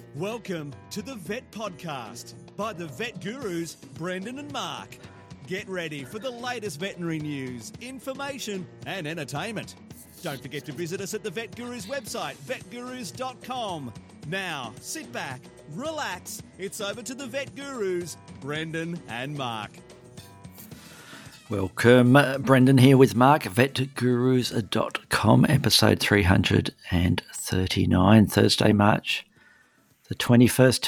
Welcome to the Vet Podcast by the Vet Gurus, Brendan and Mark. Get ready for the latest veterinary news, information and entertainment. Don't forget to visit us at the Vet Gurus website, vetgurus.com. Now, sit back, relax. It's over to the Vet Gurus, Brendan and Mark. Welcome, Brendan here with Mark, vetgurus.com, episode 339, Thursday, March the 21st,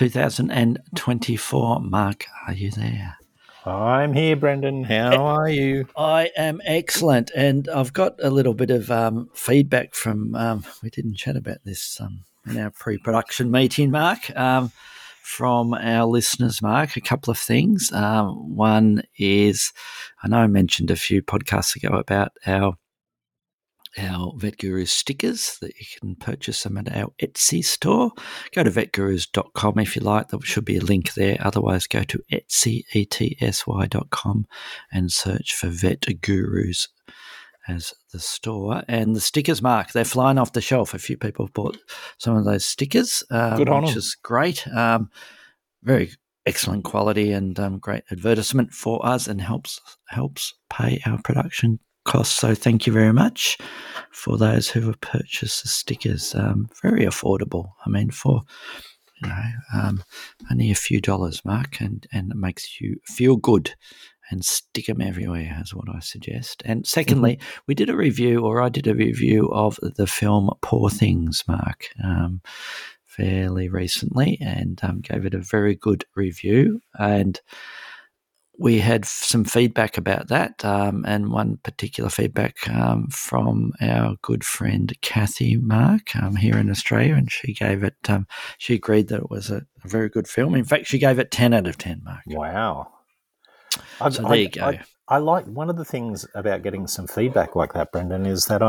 2024. Mark, are you there? I'm here, Brendan. How are you? I am excellent, and I've got a little bit of feedback from, we didn't chat about this in our pre-production meeting, Mark, from our listeners, Mark, a couple of things. One is, I know I mentioned a few podcasts ago about our Vet Gurus stickers that you can purchase them at our Etsy store. Go to vetgurus.com if you like. There should be a link there. Otherwise, go to Etsy, etsy.com, and search for Vet Gurus as the store. And the stickers, Mark, they're flying off the shelf. A few people have bought some of those stickers, which is great. Very excellent quality and great advertisement for us, and helps pay our production costs. So thank you very much for those who have purchased the stickers. Very affordable. I mean, for only a few dollars, Mark, and it makes you feel good. And stick them everywhere is what I suggest. And secondly, I did a review of the film Poor Things, Mark, fairly recently, and gave it a very good review. And we had some feedback about that, and one particular feedback from our good friend Kathy, Mark, here in Australia, and she gave it. She agreed that it was a very good film. In fact, she gave it 10 out of 10, Mark. Wow! So there you go. I like, one of the things about getting some feedback like that, Brendan, is that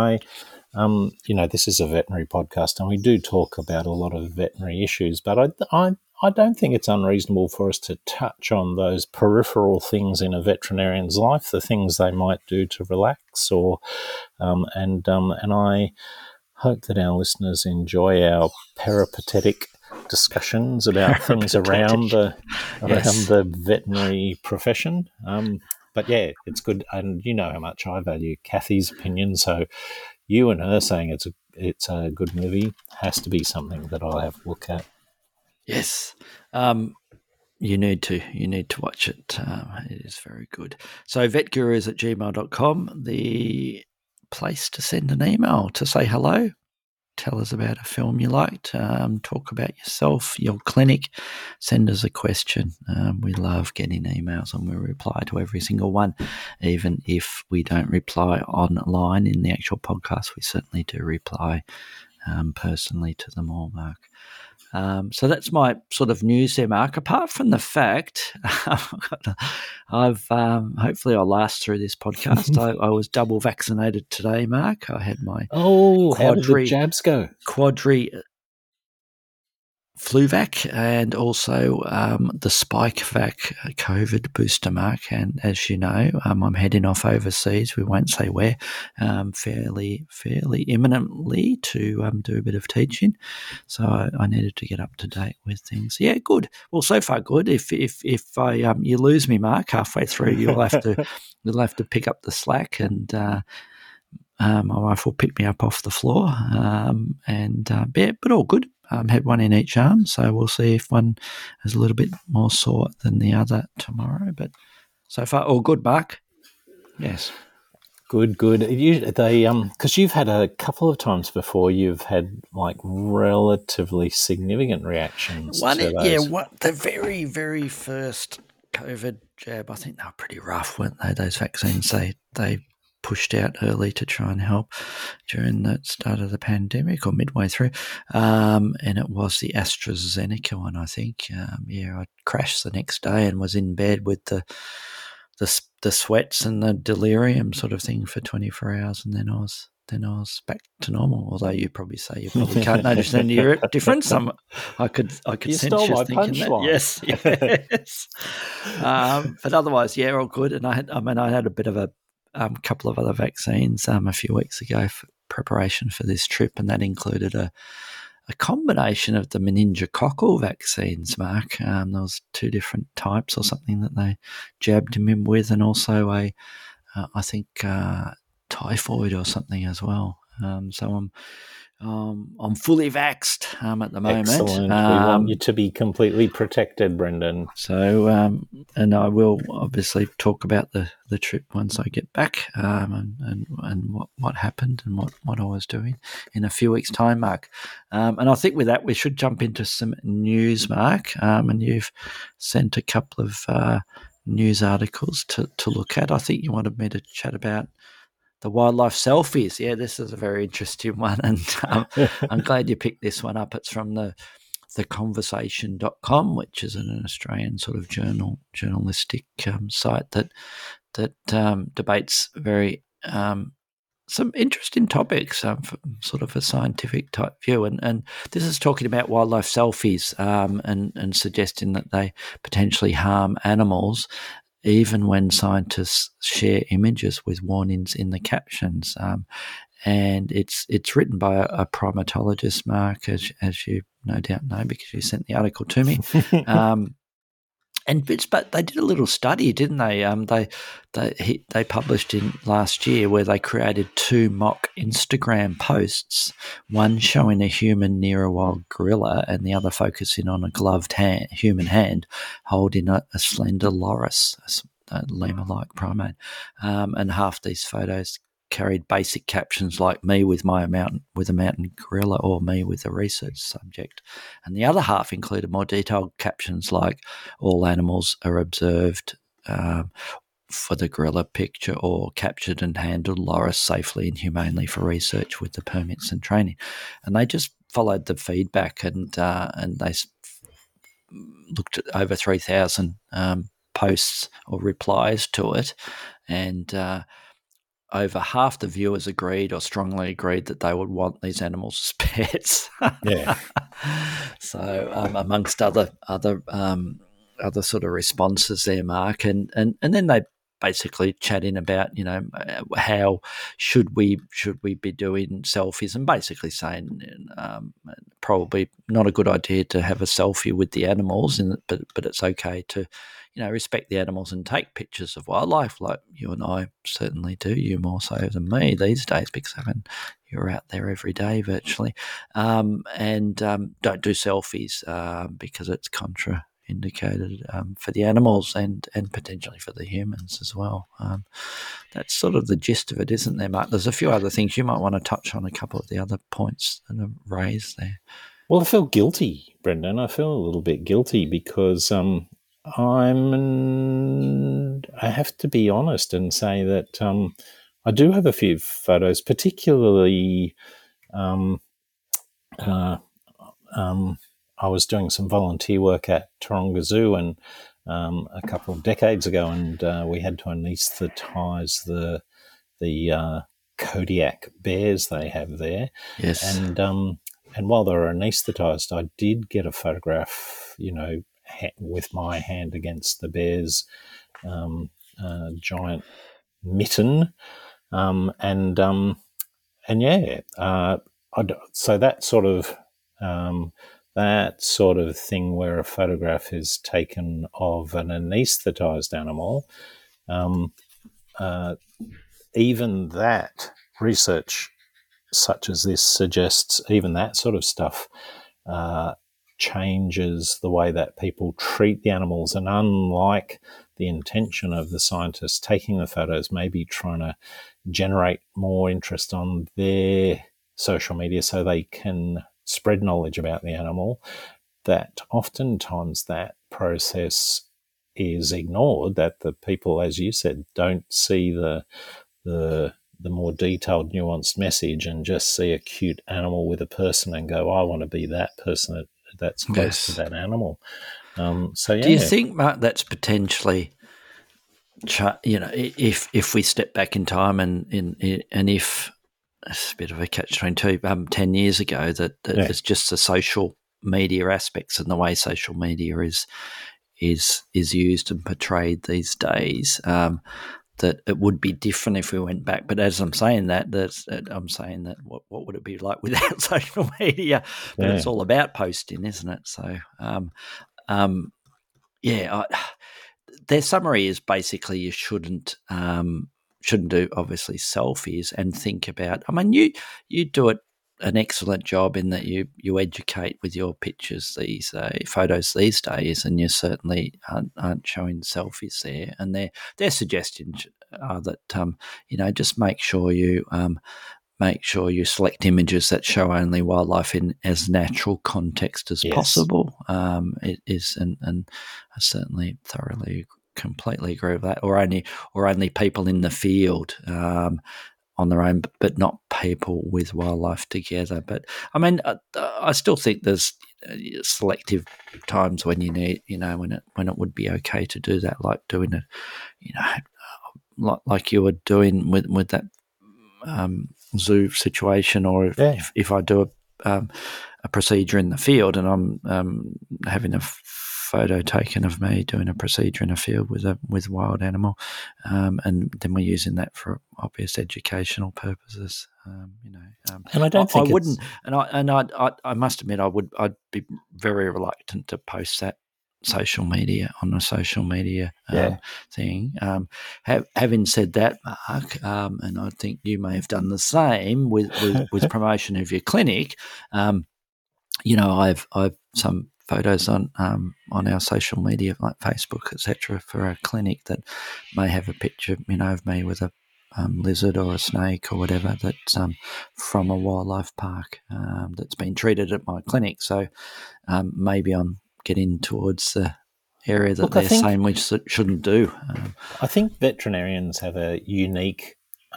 this is a veterinary podcast, and we do talk about a lot of veterinary issues, but I don't think it's unreasonable for us to touch on those peripheral things in a veterinarian's life, the things they might do to relax, and I hope that our listeners enjoy our peripatetic discussions about things around the veterinary profession. But yeah, it's good, and you know how much I value Kathy's opinion. So you and her saying it's a good movie has to be something that I'll have a look at. Yes. You need to watch it. It is very good. So vetgurus@gmail.com, the place to send an email to say hello, tell us about a film you liked, talk about yourself, your clinic, send us a question. We love getting emails, and we reply to every single one. Even if we don't reply online in the actual podcast, we certainly do reply personally to them all, Mark. So that's my sort of news there, Mark. Apart from the fact, I've hopefully I'll last through this podcast. I was double vaccinated today, Mark. I had my how did the jabs go? Fluvac, and also the Spikevac COVID booster, Mark. And as you know, I'm heading off overseas. We won't say where, fairly imminently to do a bit of teaching. So I needed to get up to date with things. Yeah, good. Well, so far good. If I you lose me, Mark, halfway through, you'll have to pick up the slack, and my wife will pick me up off the floor. But all good. Had one in each arm, so we'll see if one is a little bit more sore than the other tomorrow. But so far, all good, Mark. Yes, good. Because you've had a couple of times before, you've had like relatively significant reactions. The very, very first COVID jab, I think they were pretty rough, weren't they? Those vaccines, they pushed out early to try and help during the start of the pandemic or midway through. And it was the AstraZeneca one, I think. I crashed the next day and was in bed with the sweats and the delirium sort of thing for 24 hours, and then I was back to normal. Although you probably say you probably can't notice any difference. I could you sense stole you my thinking that. punchline. Yes. But otherwise, yeah, all good. And I had a bit of a couple of other vaccines a few weeks ago for preparation for this trip, and that included a a combination of the meningococcal vaccines, Mark. There was 2 different types or something that they jabbed him in with, and also I think typhoid or something as well. So I'm fully vaxxed at the moment. Excellent. We want you to be completely protected, Brendan. So, and I will obviously talk about the trip once I get back, and what happened and what I was doing in a few weeks' time, Mark. And I think with that we should jump into some news, Mark. And you've sent a couple of news articles to look at. I think you wanted me to chat about the wildlife selfies. Yeah, this is a very interesting one, and I'm glad you picked this one up. It's from theconversation.com, which is an Australian sort of journalistic site that debates very some interesting topics from sort of a scientific type view. And this is talking about wildlife selfies and suggesting that they potentially harm animals, even when scientists share images with warnings in the captions. And it's written by a primatologist, Mark, as you no doubt know because you sent the article to me. But they did a little study, didn't they? They published in last year where they created 2 mock Instagram posts, one showing a human near a wild gorilla and the other focusing on a gloved human hand holding a slender loris, a lemur-like primate. And half these photos carried basic captions like "me with a mountain gorilla" or "me with a research subject," and the other half included more detailed captions like "all animals are observed for the gorilla picture" or "captured and handled loris safely and humanely for research with the permits and training." And they just followed the feedback and they looked at over 3,000 posts or replies to it, and over half the viewers agreed or strongly agreed that they would want these animals as pets. Yeah. So amongst other sort of responses there, Mark, and then they basically chatting about how should we be doing selfies, and basically saying probably not a good idea to have a selfie with the animals, but it's okay to respect the animals and take pictures of wildlife like you and I certainly do, you more so than me these days because you're out there every day virtually, and don't do selfies because it's contraindicated for the animals and potentially for the humans as well. That's sort of the gist of it, isn't there, Mark? There's a few other things you might want to touch on, a couple of the other points that are raised there. Well, I feel guilty, Brendan. I feel a little bit guilty because I have to be honest and say that I do have a few photos, particularly I was doing some volunteer work at Taronga Zoo and a couple of decades ago, and we had to anaesthetise the Kodiak bears they have there. Yes. And while they were anaesthetised, I did get a photograph, with my hand against the bear's giant mitten, so that sort of thing where a photograph is taken of an anaesthetised animal, even that research such as this suggests even that sort of stuff changes the way that people treat the animals, and unlike the intention of the scientists taking the photos, maybe trying to generate more interest on their social media so they can spread knowledge about the animal, that oftentimes that process is ignored, that the people, as you said, don't see the more detailed, nuanced message and just see a cute animal with a person and go, I want to be that person that's close to that animal. Do you think, Mark, that's potentially, if we step back in time and if it's a bit of a catch-22, 10 years ago, that it's just the social media aspects and the way social media is used and portrayed these days, that it would be different if we went back. But as I'm saying that, I'm saying that what would it be like without social media? But it's all about posting, isn't it? So, their summary is basically you shouldn't do obviously selfies and think about. I mean, you do an excellent job in that you educate with your pictures photos these days, and you certainly aren't showing selfies there. And their suggestions are that just make sure you select images that show only wildlife in as natural context as possible. It is, and I certainly thoroughly completely agree with that. Or only people in the field on their own, but not people with wildlife together. But I mean, I still think there's selective times when you need, when it would be okay to do that, like doing it, like you were doing with that zoo situation, or if I do a procedure in the field and I'm having a photo taken of me doing a procedure in a field with a wild animal, and then we're using that for obvious educational purposes. And I don't think I wouldn't, and I must admit I'd be very reluctant to post that on a social media thing. Having said that, Mark, and I think you may have done the same with promotion of your clinic. I've some photos on our social media like Facebook, etc., for our clinic that may have a picture, of me with a lizard or a snake or whatever that's from a wildlife park that's been treated at my clinic. So maybe I'm getting towards the area that they're saying we shouldn't do. I think veterinarians have a unique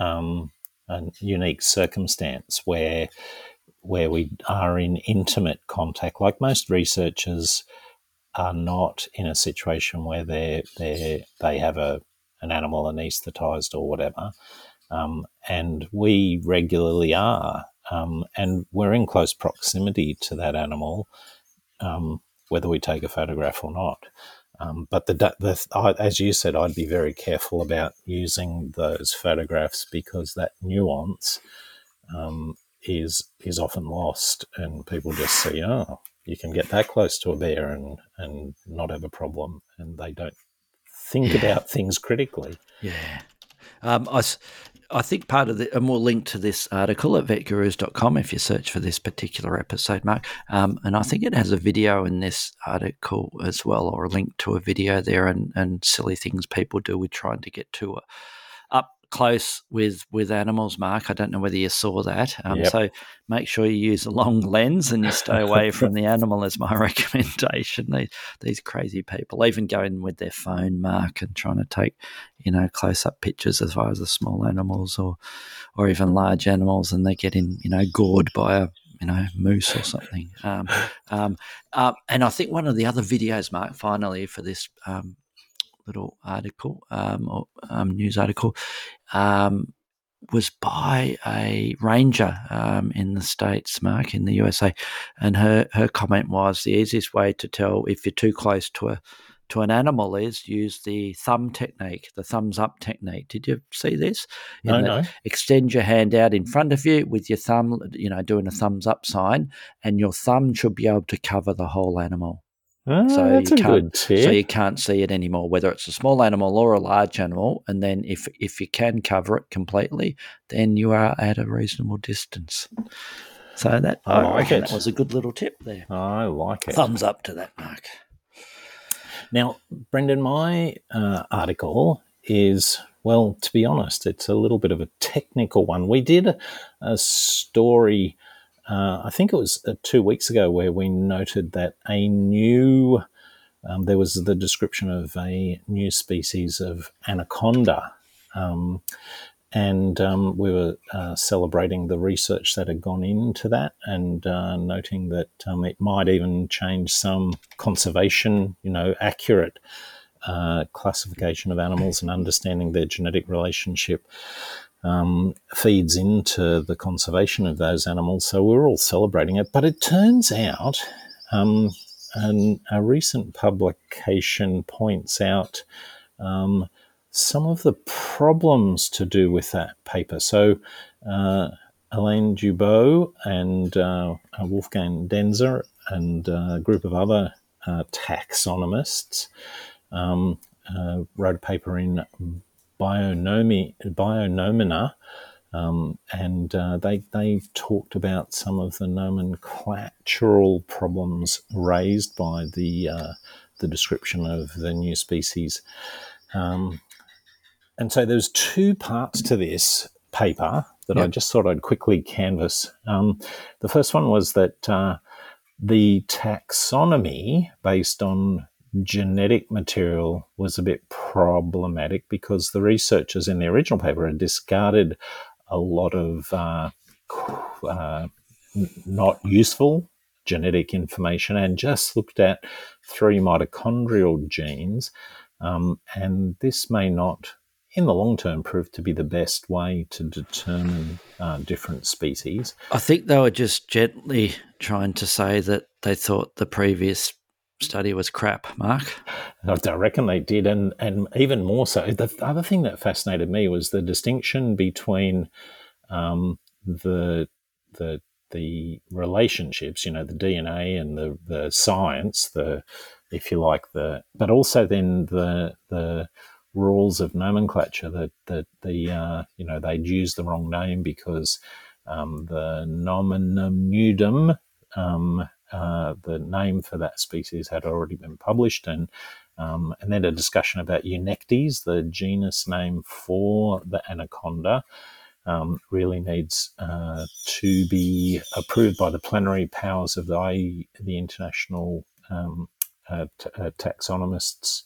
circumstance where we are in intimate contact. Like most researchers are not in a situation where they have an animal anaesthetised or whatever, and we regularly are, and we're in close proximity to that animal, whether we take a photograph or not. But as you said, I'd be very careful about using those photographs because that nuance is often lost, and people just see, you can get that close to a bear and not have a problem, and they don't think about things critically. Yeah. I think part of and we'll link to this article at vetgurus.com if you search for this particular episode, Mark. And I think it has a video in this article as well, or a link to a video there, and silly things people do with trying to get to up close with animals, Mark. I don't know whether you saw that. So make sure you use a long lens and you stay away from the animal is my recommendation. These crazy people, even going with their phone, Mark, and trying to take, close-up pictures as far as the small animals or even large animals, and they're getting, gored by a moose or something. And I think one of the other videos, Mark, finally for this little article or news article was by a ranger in the States, Mark, in the USA, and her comment was the easiest way to tell if you're too close to an animal is use the thumb technique, the thumbs up technique. Did you see this? No. Extend your hand out in front of you with your thumb, doing a thumbs up sign, and your thumb should be able to cover the whole animal. So that's a good tip. So you can't see it anymore, whether it's a small animal or a large animal. And then if you can cover it completely, then you are at a reasonable distance. So that I reckon that was a good little tip there. I like it. Thumbs up to that, Mark. Now, Brendan, my article is, well, to be honest, it's a little bit of a technical one. We did a story, I think it was 2 weeks ago, where we noted that there was the description of a new species of anaconda, and we were celebrating the research that had gone into that, and noting that it might even change some conservation, accurate classification of animals and understanding their genetic relationship feeds into the conservation of those animals. So we're all celebrating it. But it turns out a recent publication points out some of the problems to do with that paper. So Alain Dubois and Wolfgang Denzer and a group of other taxonomists wrote a paper in Bionomina, and they talked about some of the nomenclatural problems raised by the description of the new species. And so there's two parts to this paper that I just thought I'd quickly canvass. The first one was that the taxonomy based on genetic material was a bit problematic because the researchers in the original paper had discarded a lot of not useful genetic information and just looked at 3 mitochondrial genes. And this may not, in the long term, prove to be the best way to determine different species. I think they were just gently trying to say that they thought the previous study was crap, Mark. I reckon they did, and even more so. The other thing that fascinated me was the distinction between the relationships, the DNA and the science, if you like, but also then the rules of nomenclature that they'd used the wrong name because the nominum nudum, the name for that species had already been published, and then a discussion about Eunectes, the genus name for the anaconda, really needs to be approved by the plenary powers of the International Taxonomists.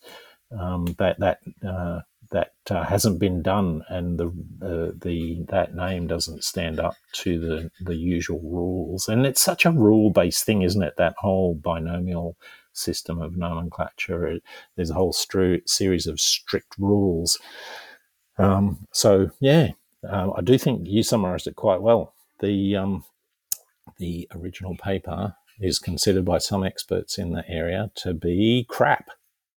That hasn't been done, and that name doesn't stand up to the usual rules. And it's such a rule-based thing, isn't it? That whole binomial system of nomenclature. There's a whole series of strict rules. I do think you summarised it quite well. The original paper is considered by some experts in the area to be crap.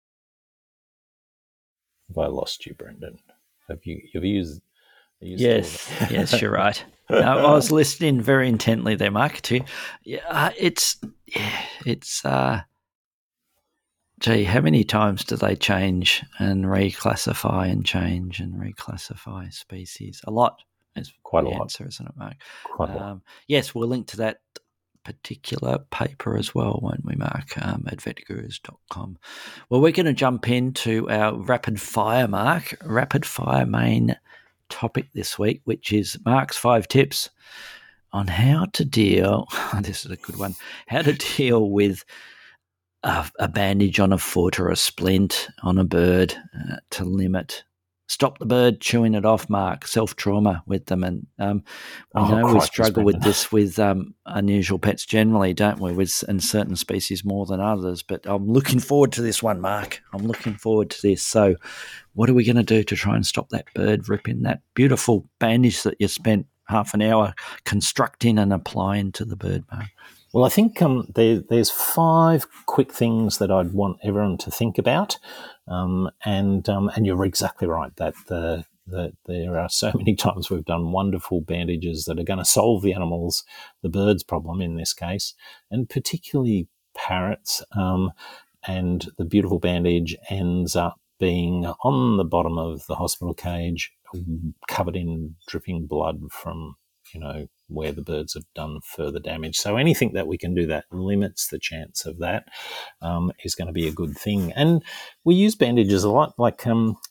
Have I lost you, Brendan? Have you used? Yes, you're right. No, I was listening very intently there, Mark. Too. Gee, how many times do they change and reclassify and change and reclassify species? A lot. Is quite the a lot. Answer, isn't it, Mark? Quite a lot. Yes, we'll link to that particular paper as well, won't we, Mark, at vetgurus.com. Well, we're going to jump into our rapid fire, Mark, main topic this week, which is Mark's 5 tips on how to deal, this is a good one, how to deal with a bandage on a foot or a splint on a bird to stop the bird chewing it off, Mark, self-trauma with them. And we struggle with this with unusual pets generally, don't we, and certain species more than others. But I'm looking forward to this one, Mark. I'm looking forward to this. So what are we going to do to try and stop that bird ripping that beautiful bandage that you spent half an hour constructing and applying to the bird, Mark? Well, I think there's 5 quick things that I'd want everyone to think about, and you're exactly right that there are so many times we've done wonderful bandages that are going to solve the bird's problem in this case, and particularly parrots, and the beautiful bandage ends up being on the bottom of the hospital cage, covered in dripping blood from where the birds have done further damage. So anything that we can do that limits the chance of that is going to be a good thing. And we use bandages a lot. Like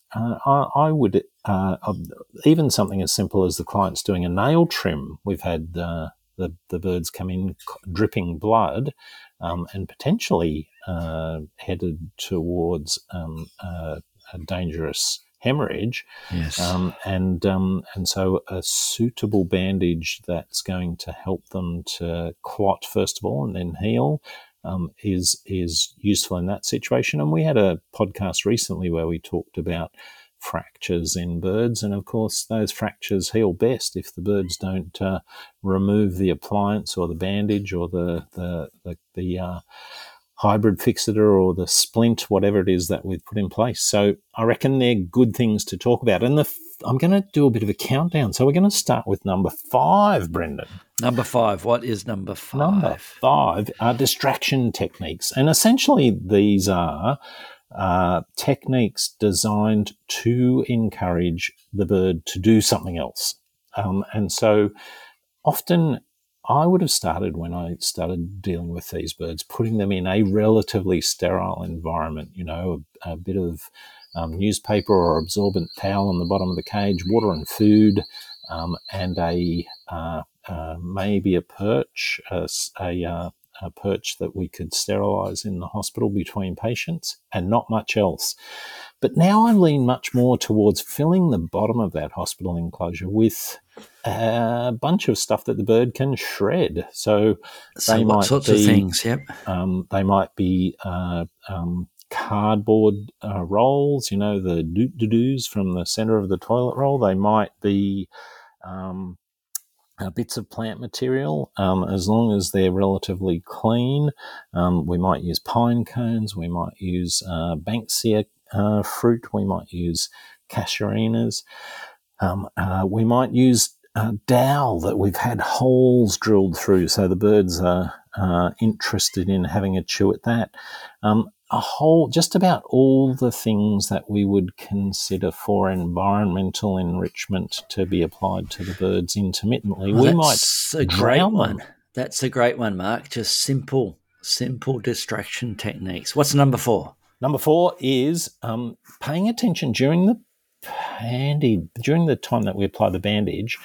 I would even something as simple as the client's doing a nail trim. We've had the birds come in dripping blood and potentially headed towards a dangerous hemorrhage. Yes. And so a suitable bandage that's going to help them to clot first of all and then heal is useful in that situation. And we had a podcast recently where we talked about fractures in birds, and of course those fractures heal best if the birds don't remove the appliance or the bandage or the hybrid fixator or the splint, whatever it is that we've put in place. So I reckon they're good things to talk about. And I'm going to do a bit of a countdown. So we're going to start with number 5, Brendan. Number 5. What is number 5? Number 5 are distraction techniques. And essentially these are techniques designed to encourage the bird to do something else. And so often I would have started, when I started dealing with these birds, putting them in a relatively sterile environment, a bit of newspaper or absorbent towel on the bottom of the cage, water and food, and maybe a perch, a perch that we could sterilise in the hospital between patients, and not much else. But now I lean much more towards filling the bottom of that hospital enclosure with a bunch of stuff that the bird can shred. So they what might sorts be, of things? Yep. They might be cardboard rolls, the doos from the centre of the toilet roll. They might be bits of plant material, as long as they're relatively clean. We might use pine cones. We might use banksia fruit. We might use casuarinas. We might use dowel that we've had holes drilled through, so the birds are interested in having a chew at that. Just about all the things that we would consider for environmental enrichment to be applied to the birds intermittently. Well, we might that's a great one. That's a great one, Mark. Just simple distraction techniques. What's number 4? Number 4 is paying attention during the time that we apply the bandage,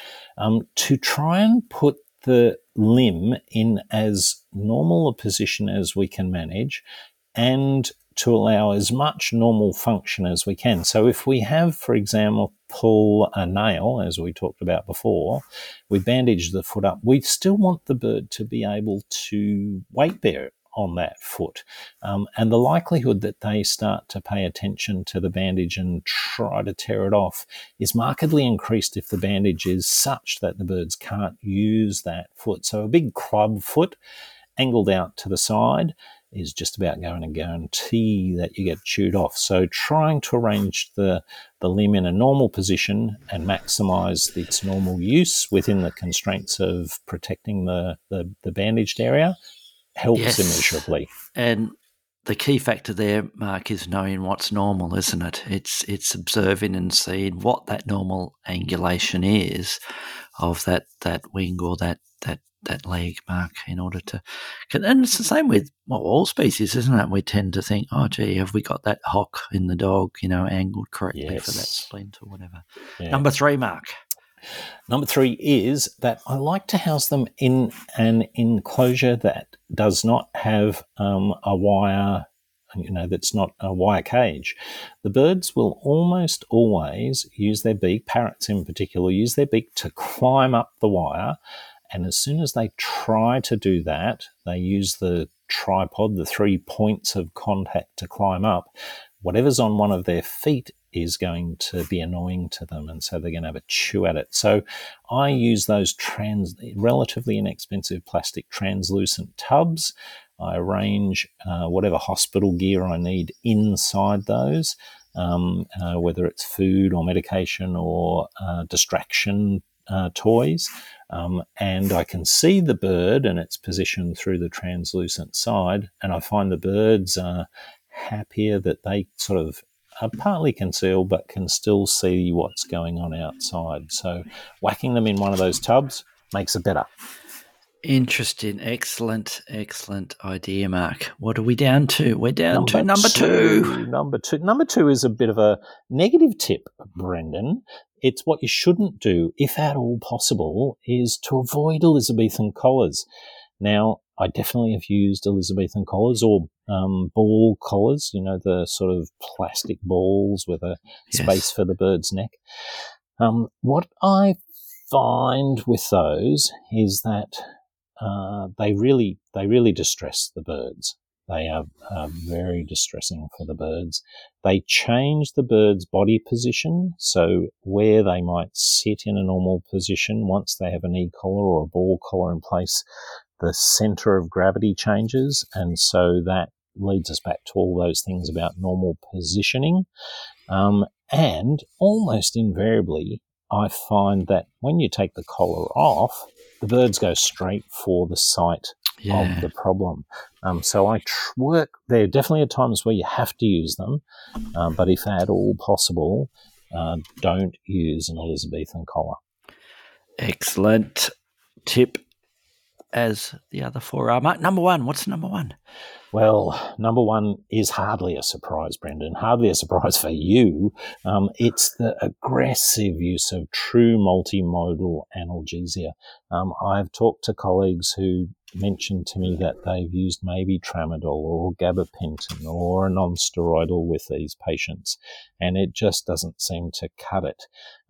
to try and put the limb in as normal a position as we can manage, and to allow as much normal function as we can. So if we have, for example, a nail, as we talked about before, we bandage the foot up, we still want the bird to be able to weight bear on that foot. And the likelihood that they start to pay attention to the bandage and try to tear it off is markedly increased if the bandage is such that the birds can't use that foot. So a big club foot angled out to the side is just about going to guarantee that you get chewed off. So trying to arrange the limb in a normal position and maximise its normal use within the constraints of protecting the bandaged area helps immeasurably. And the key factor there, Mark, is knowing what's normal, isn't it? It's observing and seeing what that normal angulation is of that wing or that leg, Mark, in order to... And it's the same with all species, isn't it? We tend to think, oh, gee, have we got that hock in the dog, angled correctly for that splint or whatever. Yeah. Number 3, Mark. Number 3 is that I like to house them in an enclosure that does not have a wire, that's not a wire cage. The birds will almost always use their beak, parrots in particular, use their beak to climb up the wire. And as soon as they try to do that, they use the tripod, the 3 points of contact to climb up. Whatever's on one of their feet is going to be annoying to them, and so they're going to have a chew at it. So I use those relatively inexpensive plastic translucent tubs. I arrange whatever hospital gear I need inside those, whether it's food or medication or distraction toys, and I can see the bird and its position through the translucent side, and I find the birds are happier that they sort of are partly concealed but can still see what's going on outside. So whacking them in one of those tubs makes it better. Interesting. Excellent idea, Mark. What are we down to? We're down to number 2. Number 2 is a bit of a negative tip, Brendan. It's what you shouldn't do, if at all possible, is to avoid Elizabethan collars. Now, I definitely have used Elizabethan collars or ball collars, the sort of plastic balls with a space for the bird's neck. What I find with those is that they really distress the birds. They are very distressing for the birds. They change the bird's body position, so where they might sit in a normal position, once they have an e-collar or a ball collar in place, the centre of gravity changes, and so that leads us back to all those things about normal positioning. And almost invariably, I find that when you take the collar off, the birds go straight for the site of the problem. So I work. There definitely are times where you have to use them, but if at all possible, don't use an Elizabethan collar. Excellent tip, as the other four are. Mark, number one. What's number one? Well, number one is hardly a surprise, Brendan. Hardly a surprise for you. It's the aggressive use of true multimodal analgesia. I've talked to colleagues who mentioned to me that they've used maybe tramadol or gabapentin or a non-steroidal with these patients, and it just doesn't seem to cut it.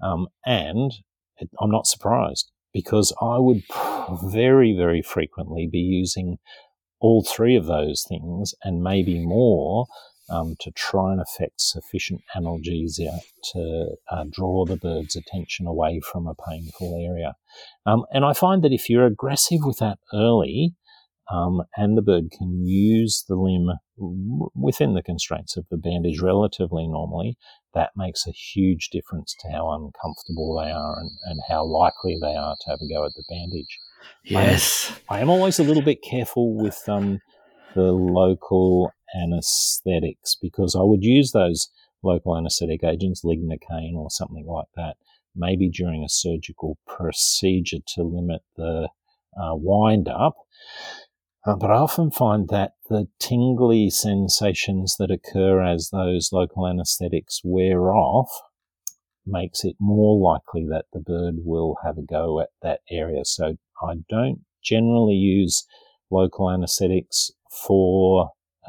I'm not surprised, because I would very, very frequently be using all three of those things and maybe more to try and affect sufficient analgesia to draw the bird's attention away from a painful area. And I find that if you're aggressive with that early, and the bird can use the limb within the constraints of the bandage relatively normally, that makes a huge difference to how uncomfortable they are and how likely they are to have a go at the bandage. Yes. I am always a little bit careful with the local anaesthetics, because I would use those local anaesthetic agents, lignocaine or something like that, maybe during a surgical procedure to limit the wind-up. But I often find that the tingly sensations that occur as those local anaesthetics wear off makes it more likely that the bird will have a go at that area. So I don't generally use local anaesthetics for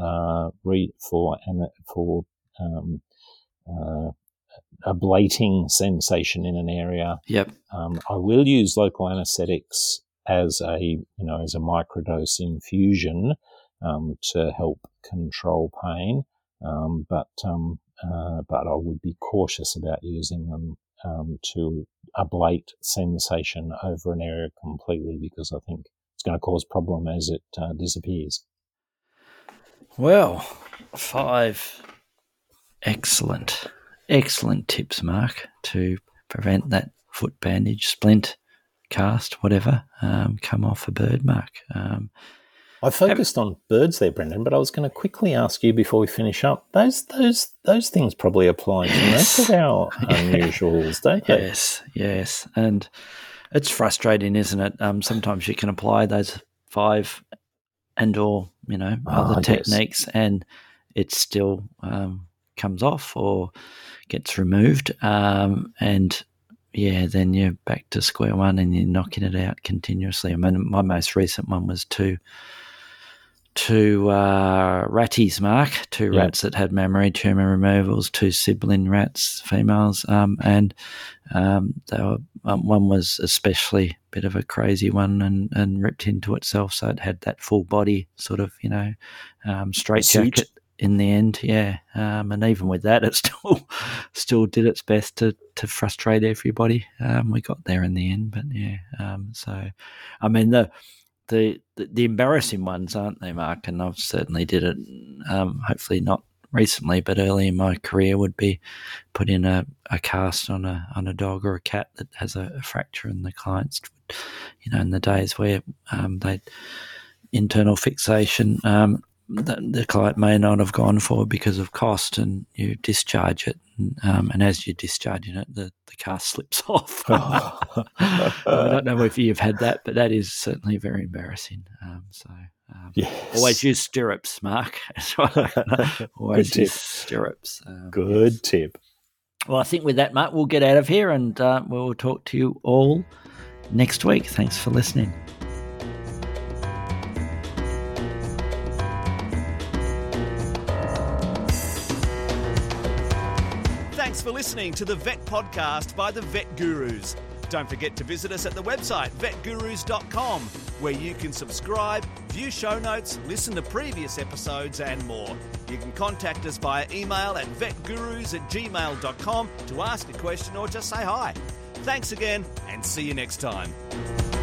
ablating sensation in an area. Yep. I will use local anaesthetics as a microdose infusion to help control pain, but I would be cautious about using them to ablate sensation over an area completely, because I think it's going to cause problem as it disappears. Well, 5 excellent tips, Mark, to prevent that foot bandage, splint, cast, whatever, come off a bird, Mark. I focused on birds there, Brendan, but I was going to quickly ask you before we finish up. Those things probably apply to most of our unusuals, don't they? Yes. And it's frustrating, isn't it? Sometimes you can apply those 5 and or, other techniques, and it still comes off or gets removed. And then you're back to square one and you're knocking it out continuously. I mean, my most recent one was two ratties, Mark, two rats that had mammary tumour removals, 2 sibling rats, females, and they were, one was especially a bit of a crazy one and ripped into itself, so it had that full body sort of, straight jacket in the end, and even with that, it still did its best to frustrate everybody. We got there in the end, but so I mean the embarrassing ones, aren't they, Mark? And I've certainly did it. Hopefully not recently, but early in my career, would be put in a cast on a dog or a cat that has a fracture, and the clients, in the days where they internal fixation. The client may not have gone for because of cost, and you discharge it, and as you're discharging it, the cast slips off. I don't know if you've had that, but that is certainly very embarrassing. Always use stirrups, Mark. Always use stirrups. Good tip. Well, I think with that, Mark, we'll get out of here, and we'll talk to you all next week. Thanks for listening. Thanks for listening to the Vet Podcast by the Vet Gurus. Don't forget to visit us at the website vetgurus.com, where you can subscribe, view show notes, listen to previous episodes and more. You can contact us via email at vetgurus@gmail.com to ask a question or just say hi. Thanks again, and see you next time.